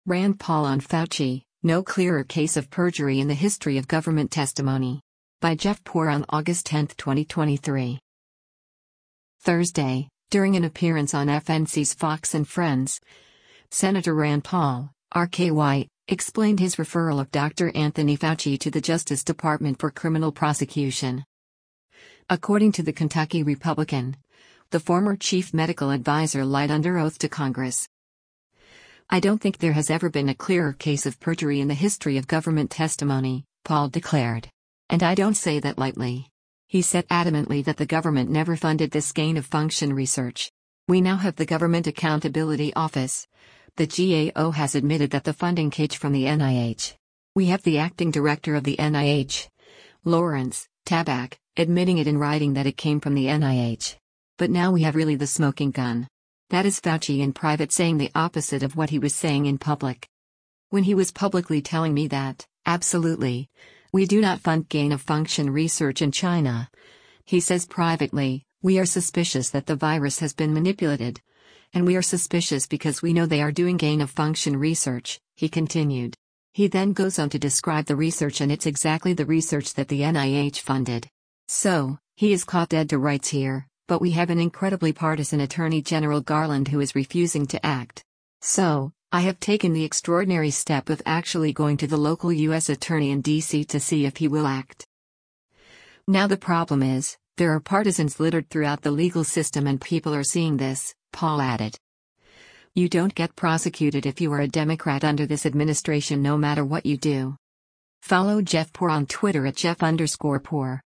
Rand Paul on Fauci, no clearer case of perjury in the history of government testimony. By Jeff Poor on August 10, 2023. Thursday, during an appearance on FNC's Fox and Friends, Senator Rand Paul, RKY, explained his referral of Dr. Anthony Fauci to the Justice Department for criminal prosecution. According to the Kentucky Republican, the former chief medical advisor lied under oath to Congress. "I don't think there has ever been a clearer case of perjury in the history of government testimony," Paul declared. "And I don't say that lightly." He said adamantly that the government never funded this gain-of-function research. "We now have the Government Accountability Office. The GAO has admitted that the funding came from the NIH. We have the acting director of the NIH, Lawrence Tabak, admitting it in writing that it came from the NIH. But now we have really the smoking gun. That is Fauci in private saying the opposite of what he was saying in public. When he was publicly telling me that, absolutely, we do not fund gain-of-function research in China. He says privately, we are suspicious that the virus has been manipulated. And we are suspicious because we know they are doing gain-of-function research," he continued. He then goes on to describe the research, and it's exactly the research that the NIH funded. So, he is caught dead to rights here. But we have an incredibly partisan Attorney General Garland who is refusing to act. So, I have taken the extraordinary step of actually going to the local U.S. attorney in D.C. to see if he will act. Now the problem is, there are partisans littered throughout the legal system and people are seeing this, Paul added. You don't get prosecuted if you are a Democrat under this administration no matter what you do. Follow Jeff Poor on Twitter at Jeff_Poor.